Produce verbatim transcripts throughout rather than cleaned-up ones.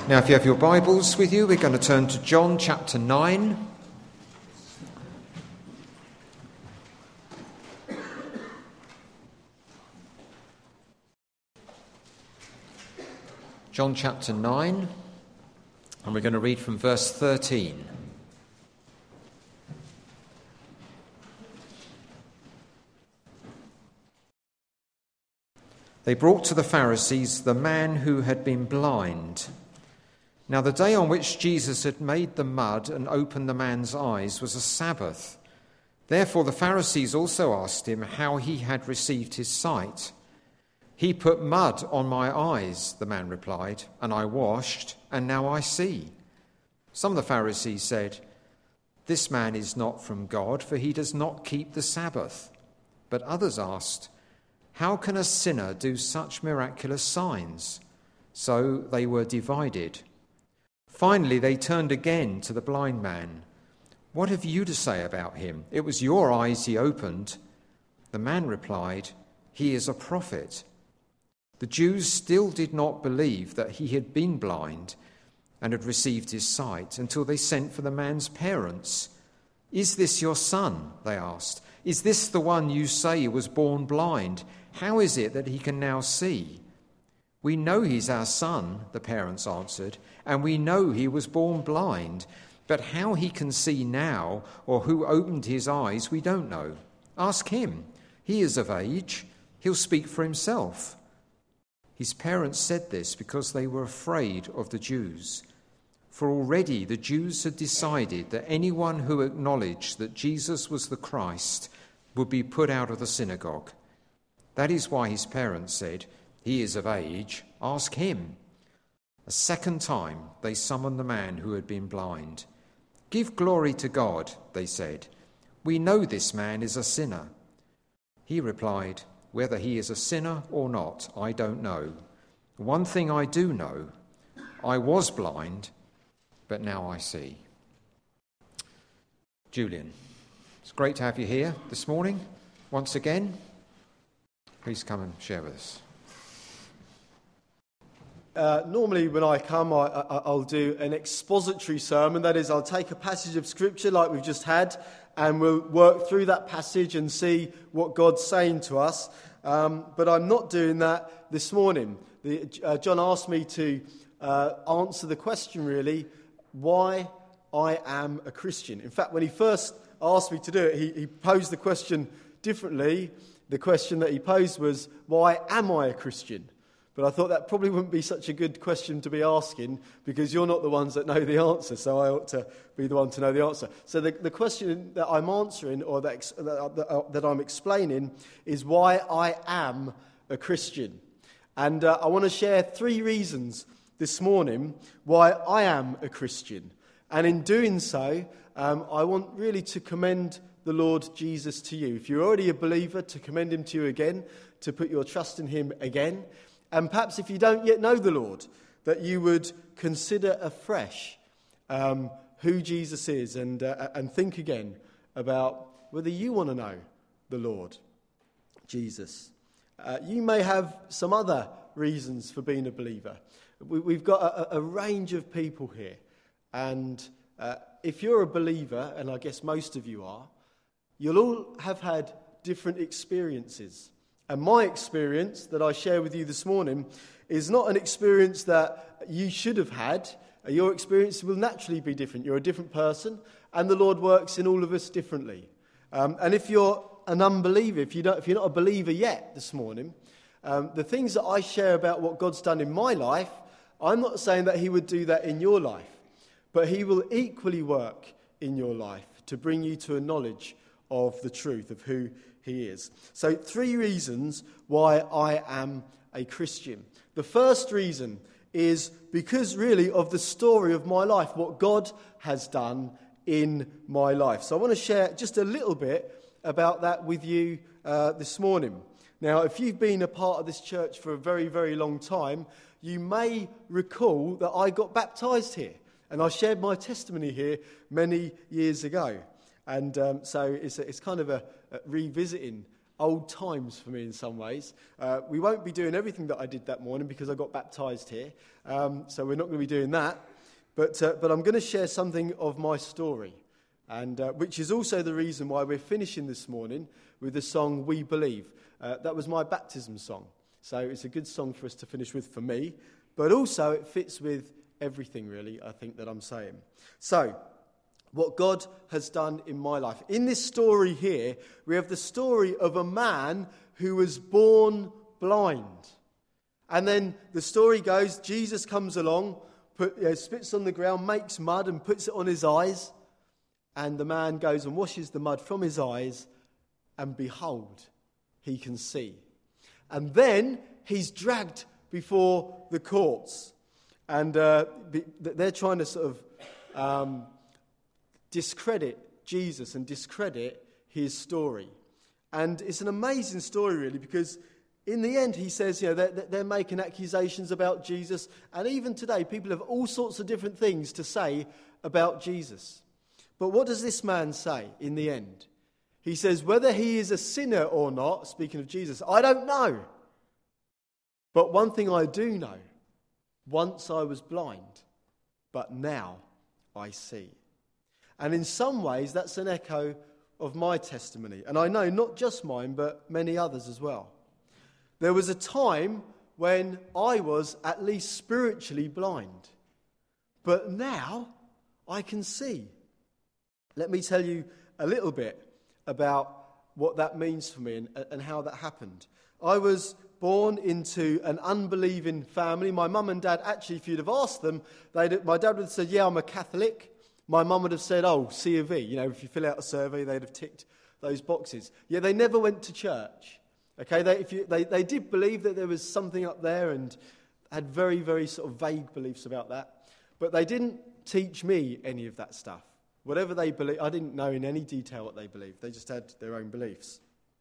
Now, if you have your Bibles with you, we're going to turn to John chapter nine. John chapter nine, and we're going to read from verse thirteen. They brought to the Pharisees the man who had been blind. Now the day on which Jesus had made the mud and opened the man's eyes was a Sabbath. Therefore the Pharisees also asked him how he had received his sight. He put mud on my eyes, the man replied, and I washed, and now I see. Some of the Pharisees said, "This man is not from God, for he does not keep the Sabbath." But others asked, "How can a sinner do such miraculous signs?" So they were divided. Finally, they turned again to the blind man. "What have you to say about him? It was your eyes he opened." The man replied, "He is a prophet." The Jews still did not believe that he had been blind and had received his sight until they sent for the man's parents. "Is this your son?" they asked. "Is this the one you say was born blind? How is it that he can now see?" "We know he's our son," the parents answered, "and we know he was born blind. But how he can see now or who opened his eyes, we don't know. Ask him. He is of age. He'll speak for himself." His parents said this because they were afraid of the Jews. For already the Jews had decided that anyone who acknowledged that Jesus was the Christ would be put out of the synagogue. That is why his parents said, "He is of age, ask him." A second time they summoned the man who had been blind. "Give glory to God," they said. "We know this man is a sinner." He replied, "Whether he is a sinner or not, I don't know. One thing I do know, I was blind, but now I see." Julian, it's great to have you here this morning once again. Please come and share with us. Uh, normally when I come, I, I, I'll do an expository sermon. That is, I'll take a passage of scripture like we've just had, and we'll work through that passage and see what God's saying to us. Um, but I'm not doing that this morning. The, uh, John asked me to uh, answer the question, really, why I am a Christian. In fact, when he first asked me to do it, he, he posed the question differently. The question that he posed was, why am I a Christian? But I thought that probably wouldn't be such a good question to be asking, because you're not the ones that know the answer, so I ought to be the one to know the answer. So the, the question that I'm answering, or that, that, that I'm explaining, is why I am a Christian. And uh, I want to share three reasons this morning why I am a Christian. And in doing so, um, I want really to commend the Lord Jesus to you. If you're already a believer, to commend him to you again, to put your trust in him again. And perhaps if you don't yet know the Lord, that you would consider afresh um, who Jesus is, and uh, and think again about whether you want to know the Lord Jesus. Uh, you may have some other reasons for being a believer. We, we've got a, a range of people here. And uh, if you're a believer, and I guess most of you are, you'll all have had different experiences. And my experience that I share with you this morning is not an experience that you should have had. Your experience will naturally be different. You're a different person, and the Lord works in all of us differently. Um, and if you're an unbeliever, if, you don't, if you're not a believer yet this morning, um, the things that I share about what God's done in my life, I'm not saying that he would do that in your life, but he will equally work in your life to bring you to a knowledge of the truth of who he is. So three reasons why I am a Christian. The first reason is because really of the story of my life, what God has done in my life. So I want to share just a little bit about that with you uh, this morning. Now, if you've been a part of this church for a very, very long time, you may recall that I got baptised here. And I shared my testimony here many years ago. And um, so it's, a, it's kind of a, a revisiting old times for me in some ways. Uh, we won't be doing everything that I did that morning because I got baptised here, um, so we're not going to be doing that. But uh, but I'm going to share something of my story, and uh, which is also the reason why we're finishing this morning with the song "We Believe." Uh, that was my baptism song, so it's a good song for us to finish with for me. But also it fits with everything, really, I think, that I'm saying. So, what God has done in my life. In this story here, we have the story of a man who was born blind. And then the story goes, Jesus comes along, put, you know, spits on the ground, makes mud and puts it on his eyes. And the man goes and washes the mud from his eyes, and behold, he can see. And then he's dragged before the courts. And uh, they're trying to sort of um, discredit Jesus and discredit his story. And it's an amazing story, really, because in the end, he says, you know, they're, they're making accusations about Jesus. And even today, people have all sorts of different things to say about Jesus. But what does this man say in the end? He says, whether he is a sinner or not, speaking of Jesus, I don't know. But one thing I do know, once I was blind, but now I see. And in some ways, that's an echo of my testimony. And I know not just mine, but many others as well. There was a time when I was at least spiritually blind. But now I can see. Let me tell you a little bit about what that means for me and, and how that happened. I was born into an unbelieving family. My mum and dad, actually, if you'd have asked them, they'd, my dad would have said, yeah, I'm a Catholic. My mum would have said, oh, C of E. You know, if you fill out a survey, they'd have ticked those boxes. Yeah, they never went to church. Okay, they, if you, they, they did believe that there was something up there and had very, very sort of vague beliefs about that. But they didn't teach me any of that stuff. Whatever they believed, I didn't know in any detail what they believed. They just had their own beliefs.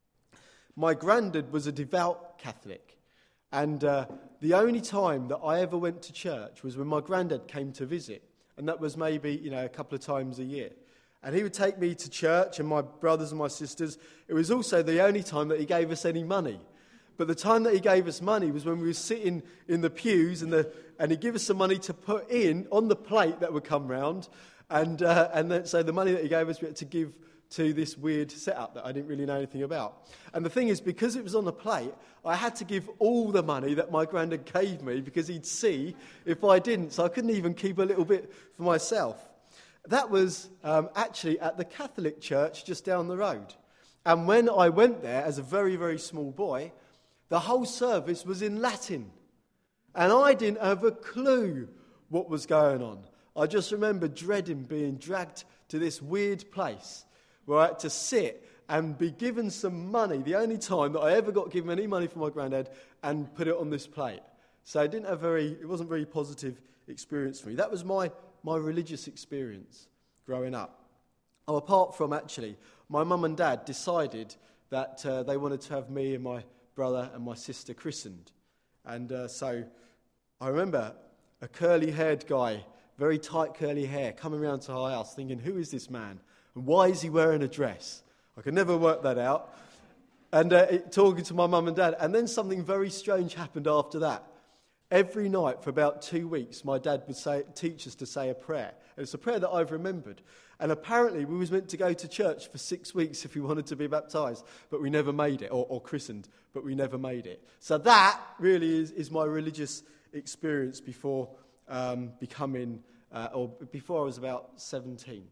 My granddad was a devout Catholic. And uh, the only time that I ever went to church was when my granddad came to visit. And that was maybe, you know, a couple of times a year. And he would take me to church and my brothers and my sisters. It was also the only time that he gave us any money. But the time that he gave us money was when we were sitting in the pews and, the, and he'd give us some money to put in on the plate that would come round. And uh, and then, so the money that he gave us we had to give to this weird setup that I didn't really know anything about. And the thing is, because it was on a plate, I had to give all the money that my granddad gave me because he'd see if I didn't. So I couldn't even keep a little bit for myself. That was um, actually at the Catholic church just down the road. And when I went there as a very, very small boy, the whole service was in Latin. And I didn't have a clue what was going on. I just remember dreading being dragged to this weird place where I had to sit and be given some money, the only time that I ever got given any money from my granddad, and put it on this plate. So it didn't have very, it wasn't a very positive experience for me. That was my, my religious experience growing up. Oh, apart from actually, my mum and dad decided that uh, they wanted to have me and my brother and my sister christened. And uh, so I remember a curly-haired guy, very tight curly hair, coming round to our house thinking, who is this man? And why is he wearing a dress? I could never work that out. And uh, it, talking to my mum and dad. And then something very strange happened after that. Every night for about two weeks, my dad would say, teach us to say a prayer. And it's a prayer that I've remembered. And apparently we was meant to go to church for six weeks if we wanted to be baptised, but we never made it, or, or christened, but we never made it. So that really is, is my religious experience before um, becoming, uh, or before I was about seventeen.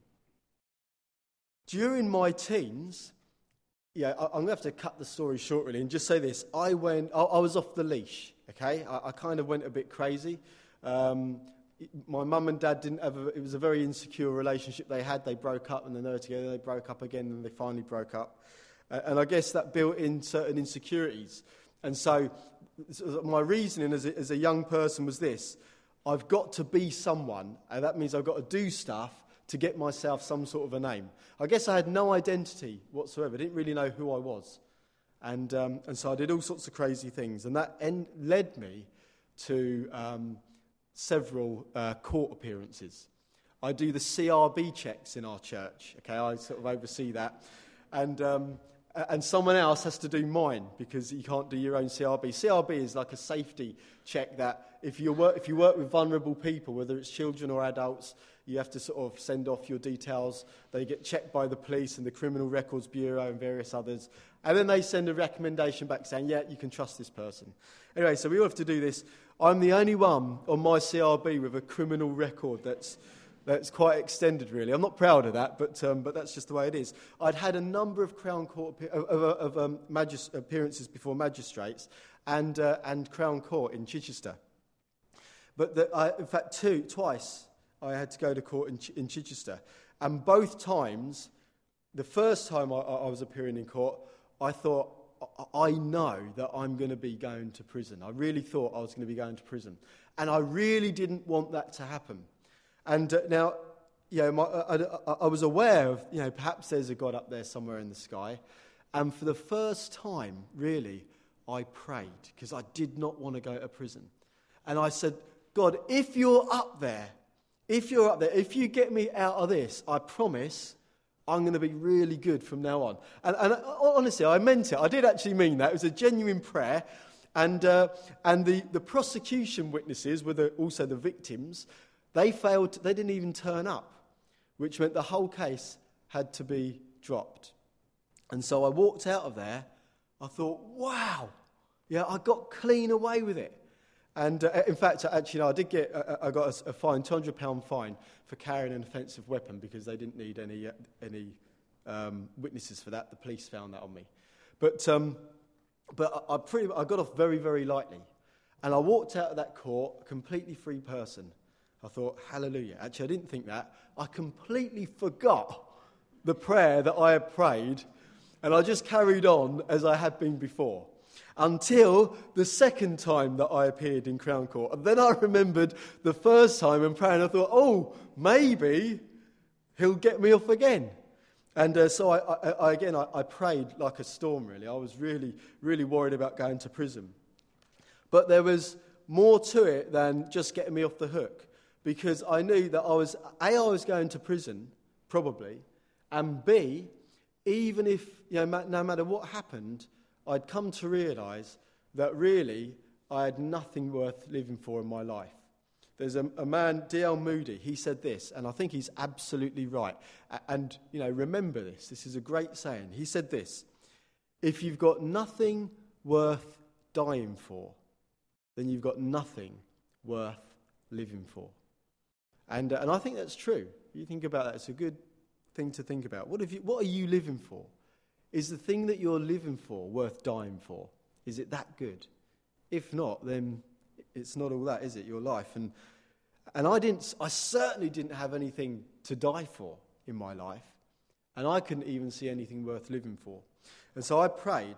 During my teens, yeah, I, I'm going to have to cut the story short really and just say this. I went, I, I was off the leash, okay? I, I kind of went a bit crazy. Um, my mum and dad didn't have a, it was a very insecure relationship they had. They broke up and then they were together. They broke up again and they finally broke up. Uh, and I guess that built in certain insecurities. And so, so my reasoning as a, as a young person was this. I've got to be someone, and that means I've got to do stuff to get myself some sort of a name. I guess I had no identity whatsoever. I didn't really know who I was. And um, and so I did all sorts of crazy things. And that en- led me to um, several uh, court appearances. I do the C R B checks in our church. Okay, I sort of oversee that. And um, and someone else has to do mine because you can't do your own C R B. C R B is like a safety check that if you work if you work with vulnerable people, whether it's children or adults, you have to sort of send off your details. They get checked by the police and the Criminal Records Bureau and various others. And then they send a recommendation back saying, yeah, you can trust this person. Anyway, so we all have to do this. I'm the only one on my C R B with a criminal record that's that's quite extended, really. I'm not proud of that, but um, but that's just the way it is. I'd had a number of Crown Court of, of, of um, magis- appearances before magistrates and uh, and Crown Court in Chichester. But the, I, in fact, two twice I had to go to court in, Ch- in Chichester, and both times, the first time I, I was appearing in court, I thought, I know that I'm going to be going to prison. I really thought I was going to be going to prison. And I really didn't want that to happen. And uh, now, you know, my, I, I, I was aware of, you know, perhaps there's a God up there somewhere in the sky. And for the first time, really, I prayed because I did not want to go to prison. And I said, God, if you're up there, if you're up there, if you get me out of this, I promise I'm going to be really good from now on. And, and honestly, I meant it. I did actually mean that. It was a genuine prayer. And uh, and the, the prosecution witnesses were the, also the victims. They failed. They didn't even turn up, which meant the whole case had to be dropped. And so I walked out of there. I thought, wow, yeah, I got clean away with it. And uh, in fact, actually, no, I did get, uh, I got a, a fine, two hundred pounds fine for carrying an offensive weapon because they didn't need any uh, any um, witnesses for that. The police found that on me. But um, but I, I, pretty, I got off very, very lightly. And I walked out of that court a completely free person. I thought, hallelujah. Actually, I didn't think that. I completely forgot the prayer that I had prayed, and I just carried on as I had been before. Until the second time that I appeared in Crown Court. And then I remembered the first time and praying, I thought, oh, maybe he'll get me off again. And uh, so I, I, I again, I, I prayed like a storm, really. I was really, really worried about going to prison. But there was more to it than just getting me off the hook. Because I knew that I was, A, I was going to prison, probably, and B, even if, you know, no matter what happened, I'd come to realise that really I had nothing worth living for in my life. There's a, a man, D L Moody, he said this, and I think he's absolutely right. And, you know, remember this, this is a great saying. He said this, if you've got nothing worth dying for, then you've got nothing worth living for. And, uh, and I think that's true. You think about that, it's a good thing to think about. What, have you, what are you living for? Is the thing that you're living for worth dying for? Is it that good? If not, then it's not all that, is it, your life? And and I didn't. I certainly didn't have anything to die for in my life, and I couldn't even see anything worth living for. And so I prayed,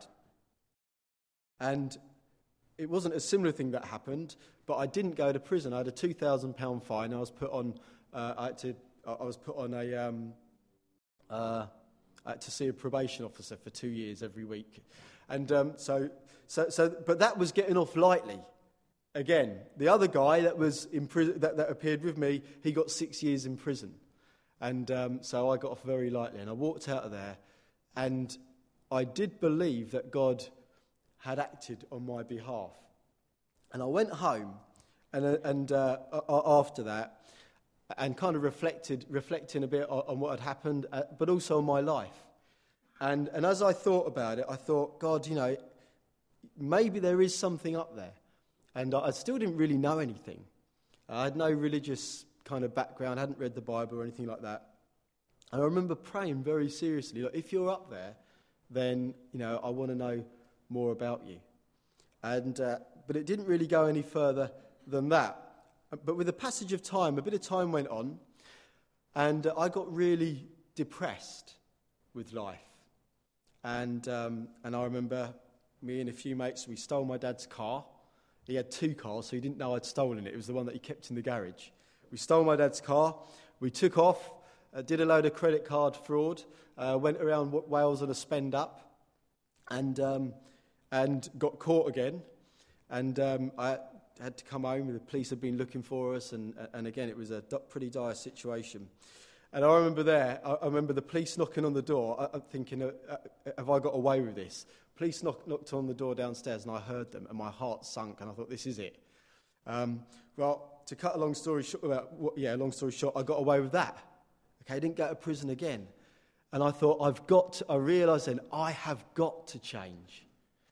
and it wasn't a similar thing that happened, but I didn't go to prison. I had a two thousand pounds fine. I was put on. Uh, I had to. I was put on a. Um, uh, I had to see a probation officer for two years every week. And um, so, so, so, but that was getting off lightly. Again, the other guy that was in prison, that, that appeared with me, he got six years in prison. And um, so I got off very lightly. And I walked out of there, and I did believe that God had acted on my behalf. And I went home, and, uh, and uh, after that, and kind of reflected, reflecting a bit on, on what had happened, uh, but also on my life. And and as I thought about it, I thought, God, you know, maybe there is something up there. And I, I still didn't really know anything. I had no religious kind of background, I hadn't read the Bible or anything like that. And I remember praying very seriously, like, if you're up there, then, you know, I want to know more about you. And uh, but it didn't really go any further than that. But with the passage of time, a bit of time went on, and I got really depressed with life. And um, and I remember me and a few mates, we stole my dad's car. He had two cars, so he didn't know I'd stolen it. It was the one that he kept in the garage. We stole my dad's car. We took off, uh, did a load of credit card fraud, uh, went around Wales on a spend up, and um, and got caught again. And um, I had to come home. The police had been looking for us, and and again, it was a pretty dire situation. And I remember there, I, I remember the police knocking on the door. I, I'm thinking, uh, uh, have I got away with this? Police knock, knocked on the door downstairs, and I heard them, and my heart sunk, and I thought, this is it. Um, well, to cut a long story short, about what, yeah, long story short, I got away with that. Okay, I didn't go to prison again. And I thought, I've got to, I realised then, I have got to change.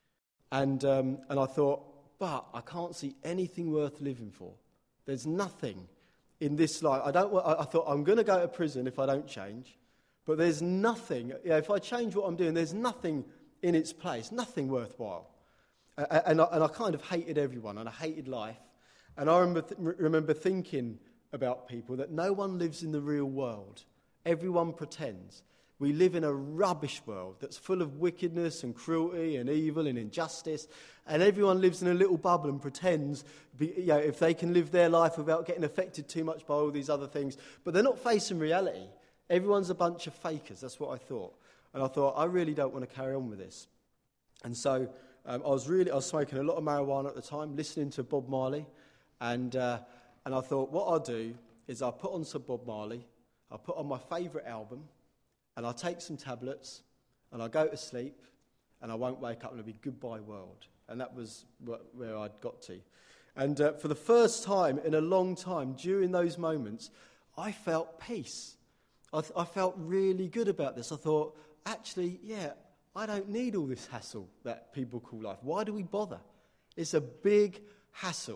And um, and I thought, but I can't see anything worth living for. There's nothing in this life. I don't. I, I thought, I'm going to go to prison if I don't change. But there's nothing, you know, if I change what I'm doing, there's nothing in its place, nothing worthwhile. Uh, and, I, and I kind of hated everyone, and I hated life. And I remember, th- remember thinking about people that no one lives in the real world. Everyone pretends. We live in a rubbish world that's full of wickedness and cruelty and evil and injustice, and everyone lives in a little bubble and pretends, be, you know, if they can live their life without getting affected too much by all these other things. But they're not facing reality. Everyone's a bunch of fakers. That's what I thought. And I thought, I really don't want to carry on with this. And so um, I was really, I was smoking a lot of marijuana at the time, listening to Bob Marley, and uh, and I thought, what I'll do is I'll put on some Bob Marley, I'll put on my favourite album, and I'll take some tablets, and I'll go to sleep, and I won't wake up, and it'll be goodbye world. And that was wh- where I'd got to. And uh, for the first time in a long time, during those moments, I felt peace. I, th- I felt really good about this. I thought, actually, yeah, I don't need all this hassle that people call life. Why do we bother? It's a big hassle.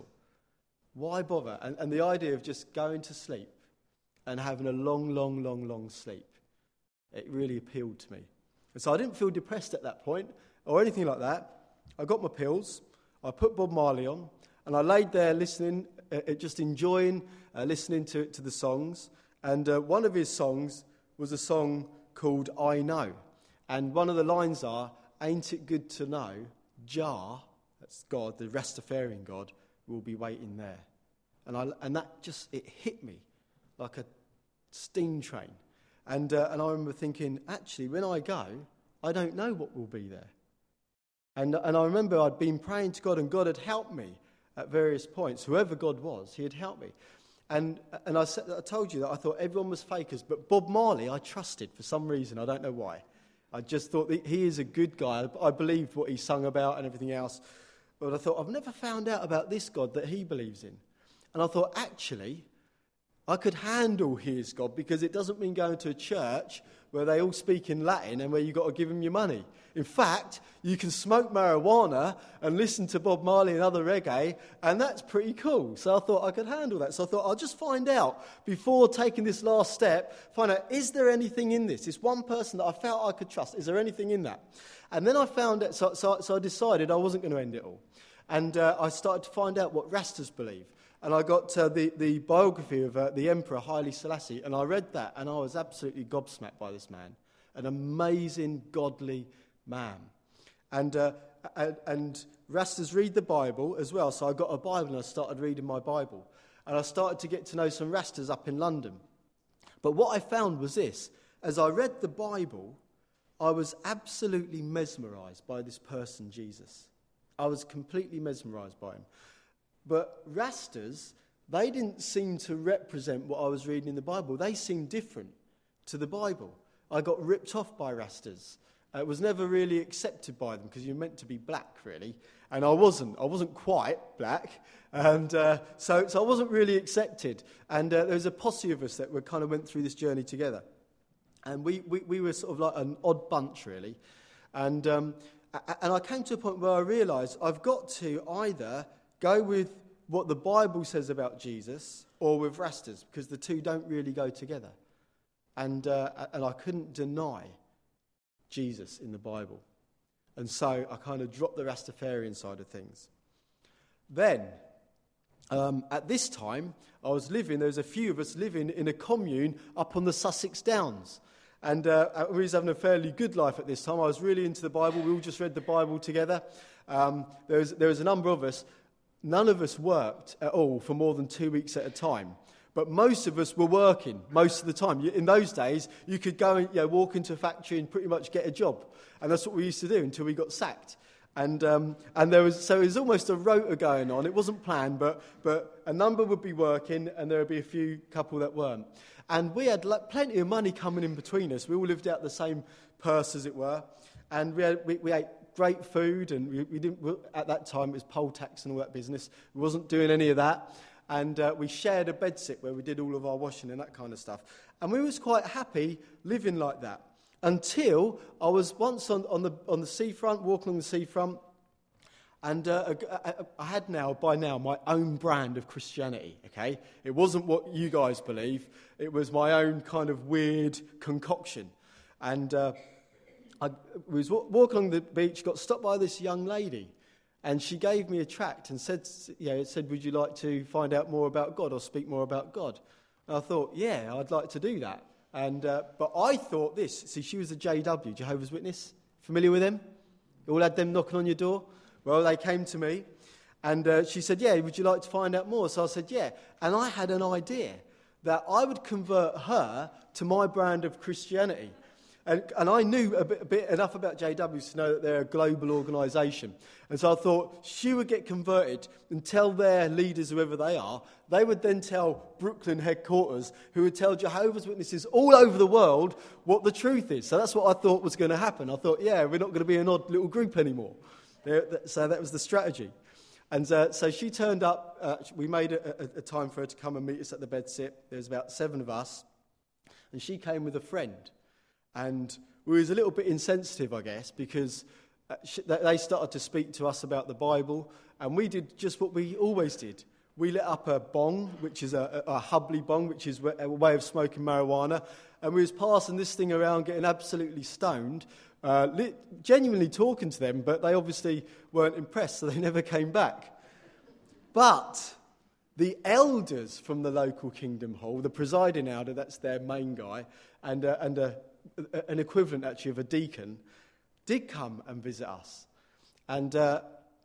Why bother? And, and the idea of just going to sleep and having a long, long, long, long sleep, it really appealed to me. And so I didn't feel depressed at that point or anything like that. I got my pills, I put Bob Marley on, and I laid there listening, uh, just enjoying uh, listening to, to the songs. And uh, one of his songs was a song called I Know. And one of the lines are, ain't it good to know, Jah, that's God, the Rastafarian God, will be waiting there. And I, and that just, it hit me like a steam train. And uh, and I remember thinking, actually, when I go, I don't know what will be there. And and I remember I'd been praying to God, and God had helped me at various points. Whoever God was, he had helped me. And and I, said, I told you that I thought everyone was fakers, but Bob Marley I trusted for some reason. I don't know why. I just thought that he is a good guy. I believed what he sung about and everything else. But I thought, I've never found out about this God that he believes in. And I thought, actually, I could handle his God, because it doesn't mean going to a church where they all speak in Latin and where you've got to give them your money. In fact, you can smoke marijuana and listen to Bob Marley and other reggae, and that's pretty cool. So I thought I could handle that. So I thought I'll just find out, before taking this last step, find out, is there anything in this? This one person that I felt I could trust, is there anything in that? And then I found it, so, so, so I decided I wasn't going to end it all. And uh, I started to find out what Rastas believe. And I got uh, the, the biography of uh, the Emperor Haile Selassie, and I read that, and I was absolutely gobsmacked by this man. An amazing, godly man. And, uh, and, and Rastas read the Bible as well, so I got a Bible and I started reading my Bible. And I started to get to know some Rastas up in London. But what I found was this: as I read the Bible, I was absolutely mesmerised by this person, Jesus. I was completely mesmerised by him. But Rastas, they didn't seem to represent what I was reading in the Bible. They seemed different to the Bible. I got ripped off by Rastas. I was never really accepted by them, because you're meant to be black, really. And I wasn't. I wasn't quite black. And uh, so, so I wasn't really accepted. And uh, there was a posse of us that we kind of went through this journey together. And we, we, we were sort of like an odd bunch, really. And, um, and I came to a point where I realised I've got to either go with what the Bible says about Jesus or with Rastas, because the two don't really go together. And uh, and I couldn't deny Jesus in the Bible. And so I kind of dropped the Rastafarian side of things. Then, um, at this time, I was living, there was a few of us living in a commune up on the Sussex Downs. And uh, we was having a fairly good life at this time. I was really into the Bible. We all just read the Bible together. Um, there was there was a number of us. None of us worked at all for more than two weeks at a time. But most of us were working most of the time. In those days, you could go and you know, walk into a factory and pretty much get a job. And that's what we used to do until we got sacked. And um, and there was so it was almost a rota going on. It wasn't planned, but but a number would be working, and there would be a few couple that weren't. And we had like, plenty of money coming in between us. We all lived out the same purse, as it were, and we had, we, we ate great food. And we, we didn't we, at that time it was poll tax and all that business. We wasn't doing any of that. And uh, we shared a bedsit where we did all of our washing and that kind of stuff. And we was quite happy living like that. Until I was once on, on the on the seafront, walking on the seafront, and uh, I, I had now, by now, my own brand of Christianity, okay? It wasn't what you guys believe. It was my own kind of weird concoction. And uh, I was walking along the beach, got stopped by this young lady, and she gave me a tract and said, you know, it said, would you like to find out more about God or speak more about God? And I thought, yeah, I'd like to do that. And uh, but I thought this. See, she was a J W, Jehovah's Witness. Familiar with them? You all had them knocking on your door? Well, they came to me, and uh, she said, yeah, would you like to find out more? So I said, yeah. And I had an idea that I would convert her to my brand of Christianity. And, and I knew a bit, a bit enough about J Ws to know that they're a global organisation. And so I thought she would get converted and tell their leaders, whoever they are, they would then tell Brooklyn headquarters, who would tell Jehovah's Witnesses all over the world what the truth is. So that's what I thought was going to happen. I thought, yeah, we're not going to be an odd little group anymore. So that was the strategy. And uh, so she turned up. Uh, we made a, a, a time for her to come and meet us at the bedsit. There was about seven of us. And she came with a friend. And we was a little bit insensitive, I guess, because they started to speak to us about the Bible, and we did just what we always did. We lit up a bong, which is a, a hubbly bong, which is a way of smoking marijuana, and we was passing this thing around, getting absolutely stoned, uh, lit, genuinely talking to them, but they obviously weren't impressed, so they never came back. But the elders from the local Kingdom Hall, the presiding elder, that's their main guy, and uh, and a an equivalent actually of a deacon, did come and visit us. And uh,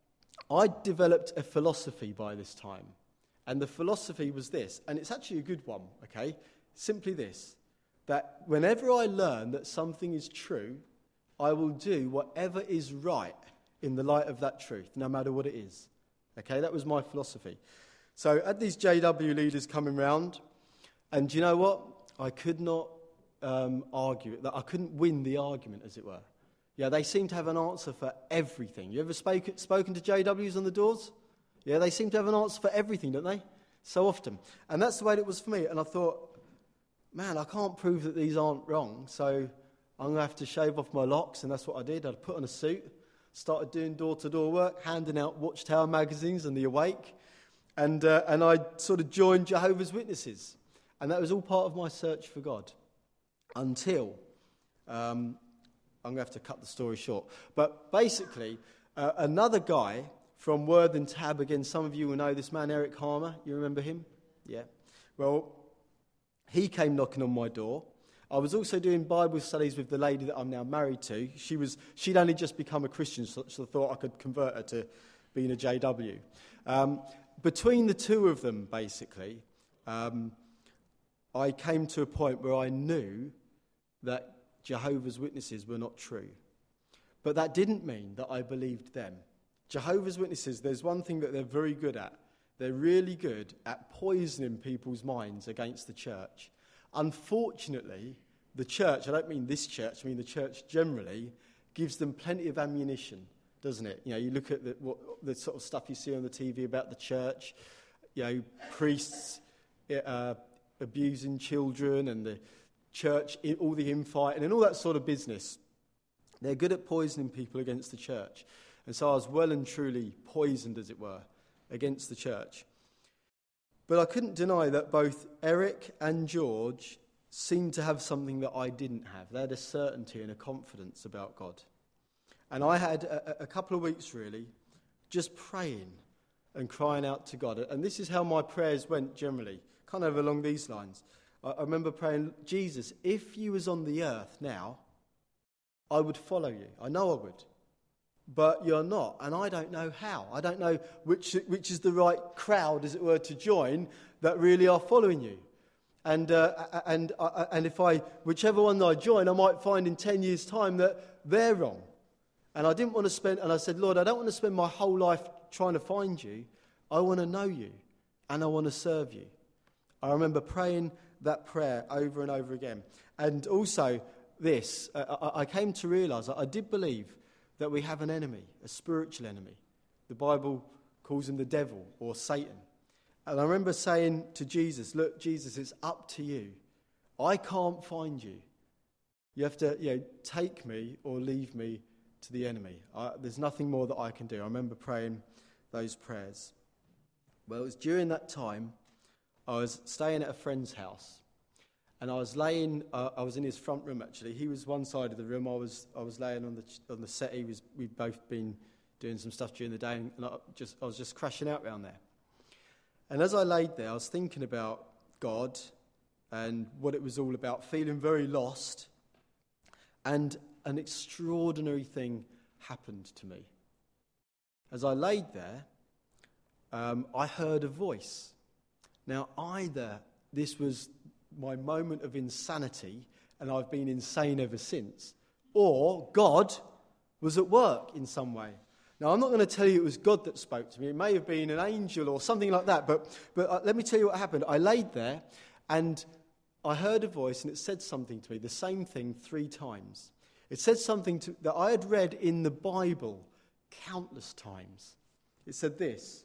I developed a philosophy by this time. And the philosophy was this, and it's actually a good one, okay? Simply this, that whenever I learn that something is true, I will do whatever is right in the light of that truth, no matter what it is. Okay, that was my philosophy. So I had these J W leaders coming round, and do you know what? I could not Um, argue that I couldn't win the argument, as it were. Yeah, they seem to have an answer for everything. You ever spoke, spoken to J Ws on the doors? Yeah, they seem to have an answer for everything, don't they? So often. And that's the way it was for me. And I thought, man, I can't prove that these aren't wrong, so I'm going to have to shave off my locks. And that's what I did. I put on a suit, started doing door-to-door work, handing out Watchtower magazines and The Awake. And, uh, and I sort of joined Jehovah's Witnesses. And that was all part of my search for God. Until, um, I'm going to have to cut the story short, but basically, uh, another guy from Worthing Tab, again, some of you will know this man, Eric Harmer, you remember him? Yeah. Well, he came knocking on my door. I was also doing Bible studies with the lady that I'm now married to. She was, she'd only just become a Christian, so, so I thought I could convert her to being a J W. Um, between the two of them, basically, um, I came to a point where I knew that Jehovah's Witnesses were not true. But that didn't mean that I believed them. Jehovah's Witnesses, there's one thing that they're very good at. They're really good at poisoning people's minds against the church. Unfortunately, the church, I don't mean this church, I mean the church generally, gives them plenty of ammunition, doesn't it? You know, you look at the, what, the sort of stuff you see on the T V about the church, you know, priests uh, abusing children and the church, all the infighting and all that sort of business. They're good at poisoning people against the church. And so I was well and truly poisoned, as it were, against the church. But I couldn't deny that both Eric and George seemed to have something that I didn't have. They had a certainty and a confidence about God. And I had a, a couple of weeks, really, just praying and crying out to God. And this is how my prayers went generally, kind of along these lines. I remember praying, Jesus, if you was on the earth now, I would follow you. I know I would. But you're not, and I don't know how. I don't know which which is the right crowd, as it were, to join that really are following you. And uh, and uh, and if I, whichever one I join, I might find in ten years' time that they're wrong. And I didn't want to spend, and I said, Lord, I don't want to spend my whole life trying to find you. I want to know you, and I want to serve you. I remember praying that prayer over and over again. And also this, uh, I came to realise that I did believe that we have an enemy, a spiritual enemy. The Bible calls him the devil or Satan. And I remember saying to Jesus, look, Jesus, it's up to you. I can't find you. You have to, you know, take me or leave me to the enemy. I, there's nothing more that I can do. I remember praying those prayers. Well, it was during that time I was staying at a friend's house, and I was laying. Uh, I was in his front room actually. He was one side of the room. I was. I was laying on the on the settee. Was we'd both been doing some stuff during the day, and I just I was just crashing out round there. And as I laid there, I was thinking about God and what it was all about, feeling very lost. And an extraordinary thing happened to me. As I laid there, um, I heard a voice. Now, either this was my moment of insanity, and I've been insane ever since, or God was at work in some way. Now, I'm not going to tell you it was God that spoke to me. It may have been an angel or something like that, but, but uh, let me tell you what happened. I laid there, and I heard a voice, and it said something to me, the same thing three times. It said something to, that I had read in the Bible countless times. It said this: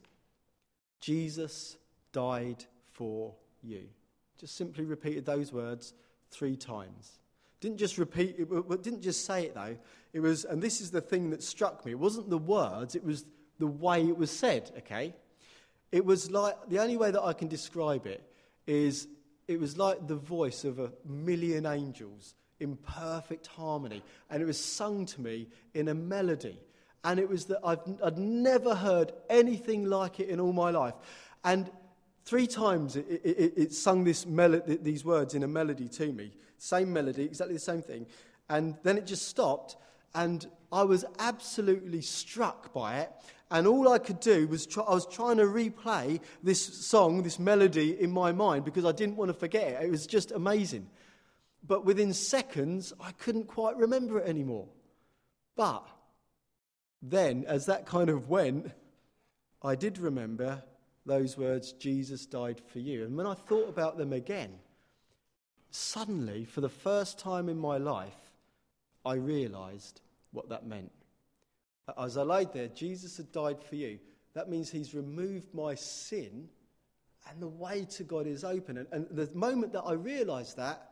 Jesus died for you. Just simply repeated those words three times. Didn't just repeat it, didn't just say it though. It was, and this is the thing that struck me. It wasn't the words, it was the way it was said, okay? It was like, the only way that I can describe it is, it was like the voice of a million angels in perfect harmony. And it was sung to me in a melody. And it was that I've, I'd never heard anything like it in all my life. And three times it, it, it sung this melody, these words in a melody to me. Same melody, exactly the same thing. And then it just stopped. And I was absolutely struck by it. And all I could do was try, I was trying to replay this song, this melody in my mind because I didn't want to forget it. It was just amazing. But within seconds, I couldn't quite remember it anymore. But then, as that kind of went, I did remember those words, Jesus died for you. And when I thought about them again, suddenly, for the first time in my life, I realised what that meant. As I laid there, Jesus had died for you. That means he's removed my sin, and the way to God is open. And, and the moment that I realised that,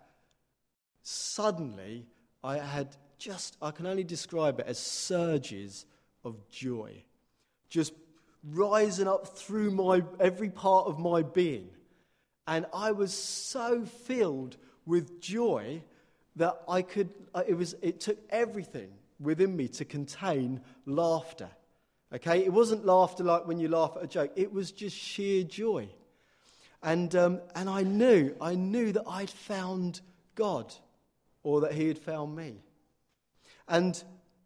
suddenly I had just, I can only describe it as surges of joy. Just rising up through my every part of my being. And I was so filled with joy that I could, it was, it took everything within me to contain laughter. Okay, it wasn't laughter like when you laugh at a joke. It was just sheer joy. And um, and I knew, I knew that I'd found God, or that he had found me. And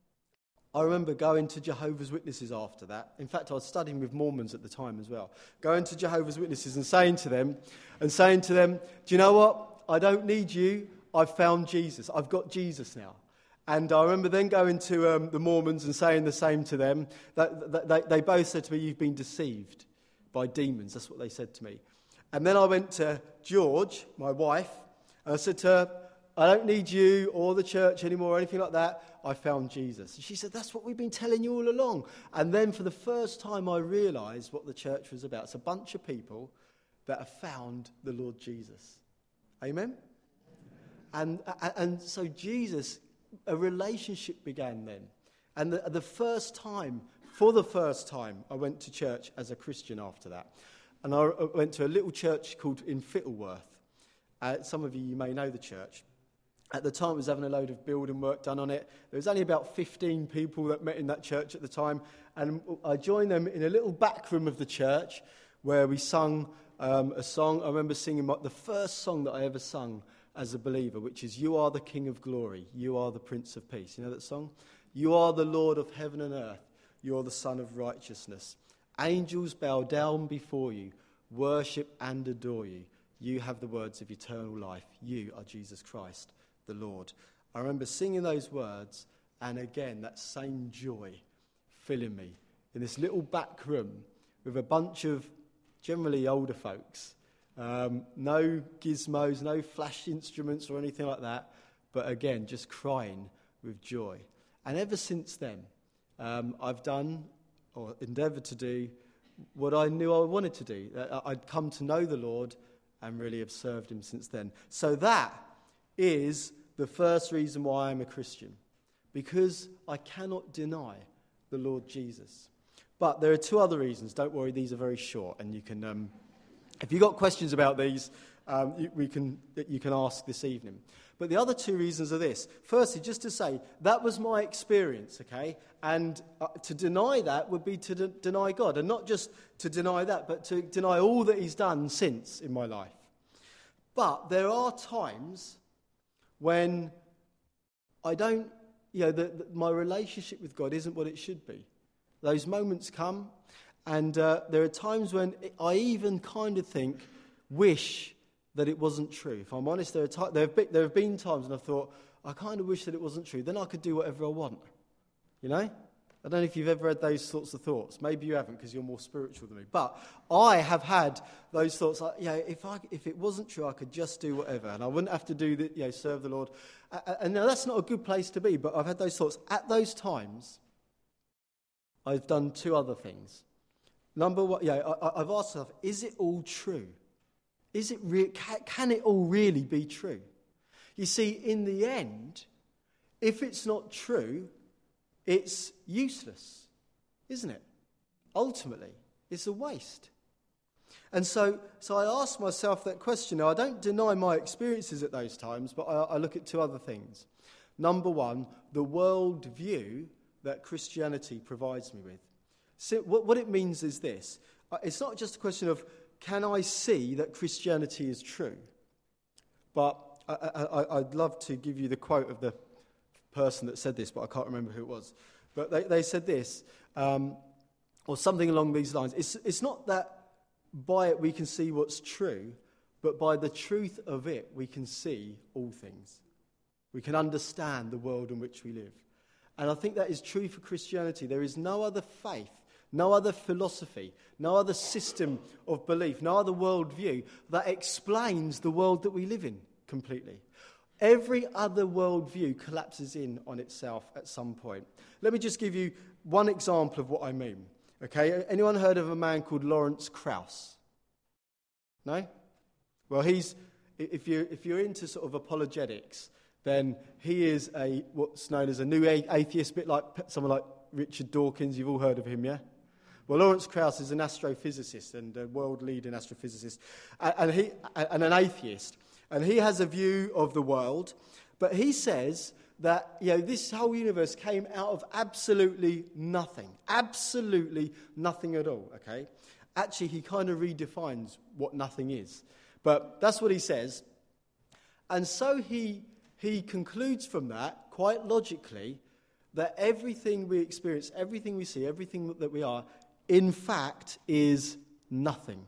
I remember going to Jehovah's Witnesses after that. In fact, I was studying with Mormons at the time as well. Going to Jehovah's Witnesses and saying to them, and saying to them, do you know what? I don't need you. I've found Jesus. I've got Jesus now. And I remember then going to um, the Mormons and saying the same to them. That, that, they, they both said to me, you've been deceived by demons. That's what they said to me. And then I went to George, my wife, and I said to her, I don't need you or the church anymore or anything like that. I found Jesus. And she said, that's what we've been telling you all along. And then for the first time I realised what the church was about. It's a bunch of people that have found the Lord Jesus. Amen? And, and so Jesus, a relationship began then. And the, the first time, for the first time, I went to church as a Christian after that. And I went to a little church called in Fittleworth. Uh, some of you, you may know the church. At the time, it was having a load of building work done on it. There was only about fifteen people that met in that church at the time. And I joined them in a little back room of the church where we sung um, a song. I remember singing my, the first song that I ever sung as a believer, which is, you are the King of glory, you are the Prince of peace. You know that song? You are the Lord of heaven and earth, you are the Son of righteousness. Angels bow down before you, worship and adore you. You have the words of eternal life. You are Jesus Christ, the Lord. I remember singing those words, And again, that same joy filling me in this little back room with a bunch of generally older folks. Um, no gizmos, no flash instruments or anything like that. But again, just crying with joy. And ever since then, um, I've done or endeavoured to do what I knew I wanted to do. I'd come to know the Lord and really have served him since then. So that is the first reason why I'm a Christian. Because I cannot deny the Lord Jesus. But there are two other reasons. Don't worry, these are very short. And you can, um, if you've got questions about these, um, you, we can, you can ask this evening. But the other two reasons are this. Firstly, just to say, that was my experience, okay? And uh, to deny that would be to de- deny God. And not just to deny that, but to deny all that he's done since in my life. But there are times when I don't, you know, the, the, my relationship with God isn't what it should be. Those moments come, and uh, there are times when I even kind of think, wish that it wasn't true. If I'm honest, there, are t- there, have been, there have been times when I thought, I kind of wish that it wasn't true. Then I could do whatever I want. You know? I don't know if you've ever had those sorts of thoughts. Maybe you haven't because you're more spiritual than me. But I have had those thoughts. Like, yeah, if I if it wasn't true, I could just do whatever, and I wouldn't have to do the, you know, serve the Lord. And now that's not a good place to be. But I've had those thoughts. At those times, I've done two other things. Number one, yeah, I, I've asked myself, is it all true? Is it re- can, can it all really be true? You see, in the end, if it's not true, it's useless, isn't it? Ultimately, it's a waste. And so, so I ask myself that question. Now, I don't deny my experiences at those times, but I, I look at two other things. Number one, the worldview that Christianity provides me with. So what, what it means is this. It's not just a question of, can I see that Christianity is true? But I, I, I'd love to give you the quote of the person that said this, but I can't remember who it was. But they, they said this, um, or something along these lines. It's, it's not that by it we can see what's true, but by the truth of it we can see all things. We can understand the world in which we live. And I think that is true for Christianity. There is no other faith, no other philosophy, no other system of belief, no other worldview that explains the world that we live in completely. Every other worldview collapses in on itself at some point. Let me just give you one example of what I mean. Okay, anyone heard of a man called Lawrence Krauss? No? Well, he's if you if you're into sort of apologetics, then he is a what's known as a new atheist, a bit like someone like Richard Dawkins. You've all heard of him, yeah? Well, Lawrence Krauss is an astrophysicist and a world-leading astrophysicist, and he and an atheist. And he has a view of the world, but he says that, you know, this whole universe came out of absolutely nothing. Absolutely nothing at all, okay? Actually, he kind of redefines what nothing is. But that's what he says. And so he he concludes from that, quite logically, that everything we experience, everything we see, everything that we are, in fact, is nothing.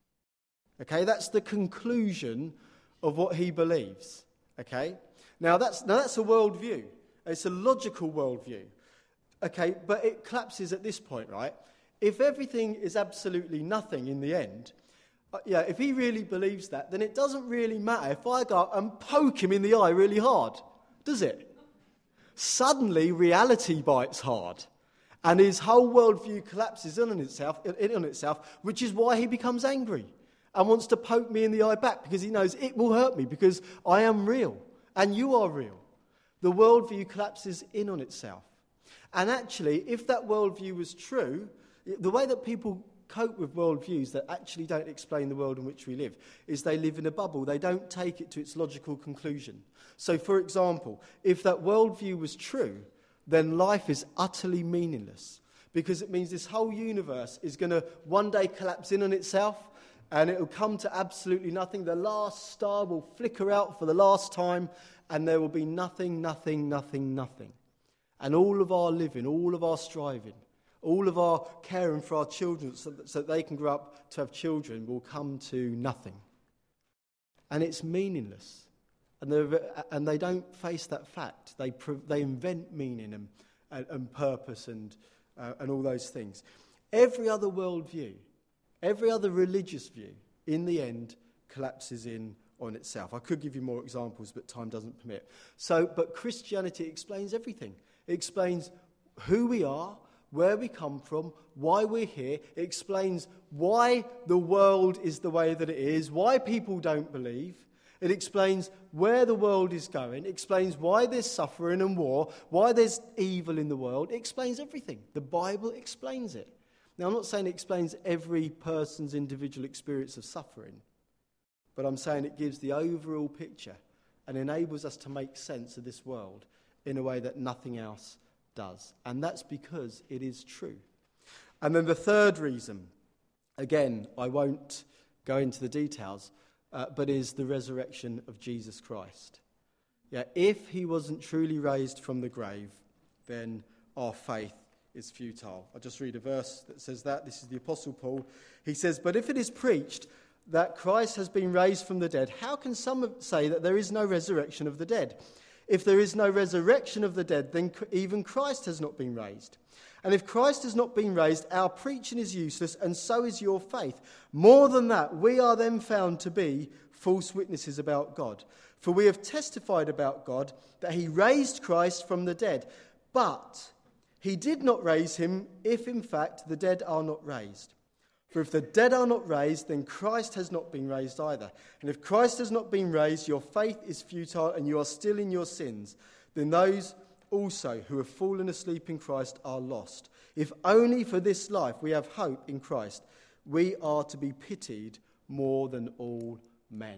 Okay, that's the conclusion of what he believes, okay? Now that's now that's a worldview. It's a logical worldview, okay? But it collapses at this point, right? If everything is absolutely nothing in the end, uh, yeah, if he really believes that, then it doesn't really matter if I go up and poke him in the eye really hard, does it? Suddenly, reality bites hard, and his whole worldview collapses in on itself, in on itself, which is why he becomes angry and wants to poke me in the eye back because he knows it will hurt me because I am real and you are real. The worldview collapses in on itself. And actually, if that worldview was true, the way that people cope with worldviews that actually don't explain the world in which we live is they live in a bubble. They don't take it to its logical conclusion. So, for example, if that worldview was true, then life is utterly meaningless because it means this whole universe is going to one day collapse in on itself. And it will come to absolutely nothing. The last star will flicker out for the last time, and there will be nothing, nothing, nothing, nothing. And all of our living, all of our striving, all of our caring for our children so that, so that they can grow up to have children will come to nothing. And it's meaningless. And, and they don't face that fact. They, they invent meaning and, and, and purpose and, uh, and all those things. Every other worldview, every other religious view, in the end, collapses in on itself. I could give you more examples, but time doesn't permit. So, but Christianity explains everything. It explains who we are, where we come from, why we're here. It explains why the world is the way that it is, why people don't believe. It explains where the world is going. It explains why there's suffering and war, why there's evil in the world. It explains everything. The Bible explains it. Now, I'm not saying it explains every person's individual experience of suffering, but I'm saying it gives the overall picture and enables us to make sense of this world in a way that nothing else does. And that's because it is true. And then the third reason, again, I won't go into the details, uh, but is the resurrection of Jesus Christ. Yeah, if he wasn't truly raised from the grave, then our faith is futile. I'll just read a verse that says that. This is the Apostle Paul. He says, "But if it is preached that Christ has been raised from the dead, how can some say that there is no resurrection of the dead? If there is no resurrection of the dead, then even Christ has not been raised. And if Christ has not been raised, our preaching is useless, and so is your faith. More than that, we are then found to be false witnesses about God. For we have testified about God that he raised Christ from the dead. But he did not raise him if, in fact, the dead are not raised. For if the dead are not raised, then Christ has not been raised either. And if Christ has not been raised, your faith is futile and you are still in your sins. Then those also who have fallen asleep in Christ are lost. If only for this life we have hope in Christ, we are to be pitied more than all men."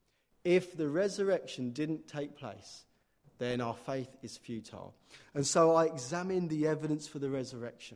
If the resurrection didn't take place, then our faith is futile. And so I examined the evidence for the resurrection.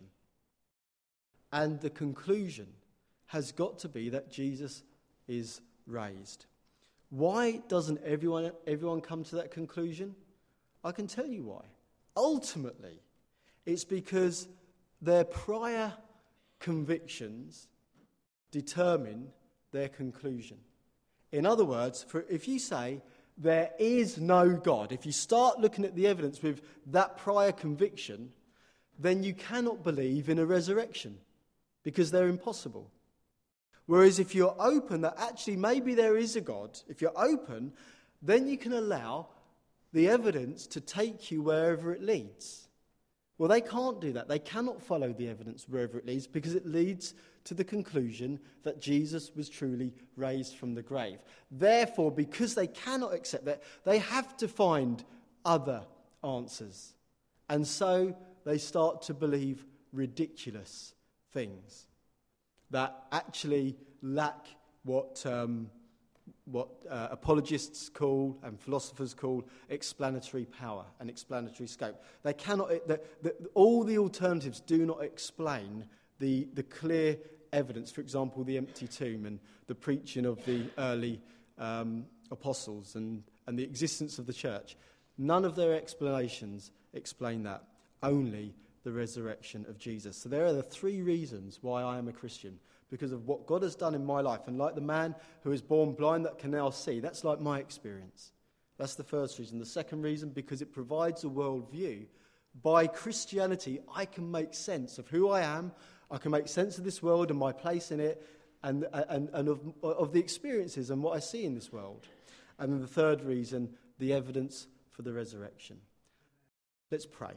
And the conclusion has got to be that Jesus is raised. Why doesn't everyone, everyone come to that conclusion? I can tell you why. Ultimately, it's because their prior convictions determine their conclusion. In other words, for if you say, there is no God, if you start looking at the evidence with that prior conviction, then you cannot believe in a resurrection because they're impossible. Whereas if you're open that actually maybe there is a God, if you're open, then you can allow the evidence to take you wherever it leads. Well, they can't do that. They cannot follow the evidence wherever it leads because it leads to the conclusion that Jesus was truly raised from the grave. Therefore, because they cannot accept that, they have to find other answers. And so they start to believe ridiculous things that actually lack what um, what uh, apologists call and philosophers call explanatory power and explanatory scope. They cannot. The, the, all the alternatives do not explain the the clear evidence. For example, the empty tomb and the preaching of the early um, apostles and and the existence of the church. None of their explanations explain that. Only the resurrection of Jesus. So there are the three reasons why I am a Christian. Because of what God has done in my life. And like the man who is born blind that can now see, that's like my experience. That's the first reason. The second reason, because it provides a worldview. By Christianity, I can make sense of who I am. I can make sense of this world and my place in it. And, and, and of, of the experiences and what I see in this world. And then the third reason, the evidence for the resurrection. Let's pray.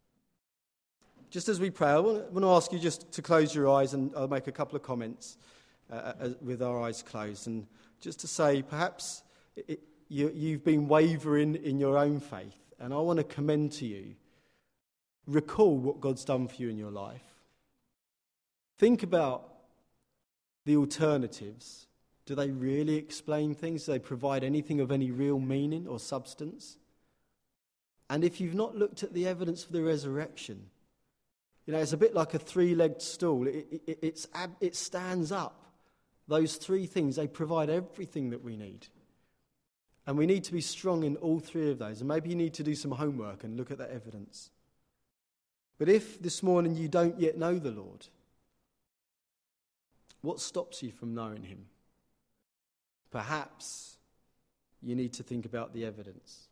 Just as we pray, I want to ask you just to close your eyes, and I'll make a couple of comments uh, with our eyes closed. And just to say, perhaps it, you, you've been wavering in your own faith, and I want to commend to you, recall what God's done for you in your life. Think about the alternatives. Do they really explain things? Do they provide anything of any real meaning or substance? And if you've not looked at the evidence for the resurrection, you know, it's a bit like a three-legged stool. It, it, it's, it stands up. Those three things, they provide everything that we need. And we need to be strong in all three of those. And maybe you need to do some homework and look at that evidence. But if this morning you don't yet know the Lord, what stops you from knowing him? Perhaps you need to think about the evidence.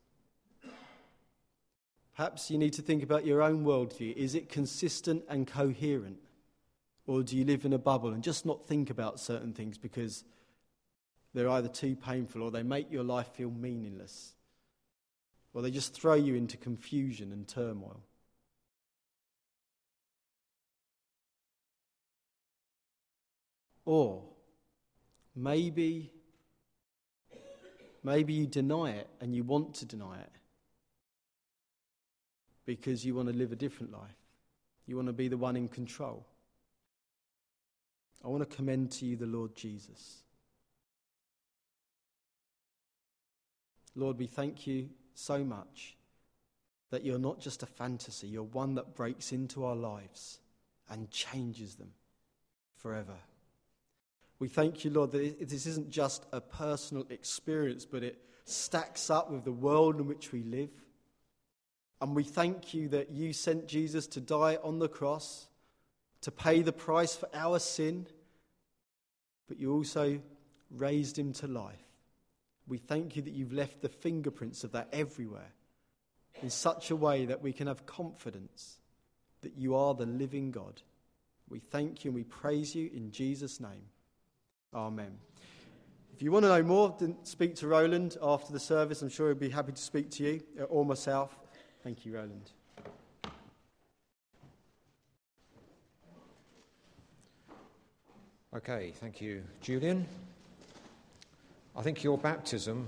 Perhaps you need to think about your own worldview. Is it consistent and coherent? Or do you live in a bubble and just not think about certain things because they're either too painful or they make your life feel meaningless? Or they just throw you into confusion and turmoil? Or maybe, maybe you deny it and you want to deny it because you want to live a different life. You want to be the one in control. I want to commend to you the Lord Jesus. Lord, we thank you so much that you're not just a fantasy, you're one that breaks into our lives and changes them forever. We thank you, Lord, that this isn't just a personal experience, but it stacks up with the world in which we live. And we thank you that you sent Jesus to die on the cross, to pay the price for our sin, but you also raised him to life. We thank you that you've left the fingerprints of that everywhere in such a way that we can have confidence that you are the living God. We thank you and we praise you in Jesus' name. Amen. If you want to know more, then speak to Roland after the service. I'm sure he'll be happy to speak to you, or myself. Thank you, Roland. Okay, thank you, Julian. I think your baptism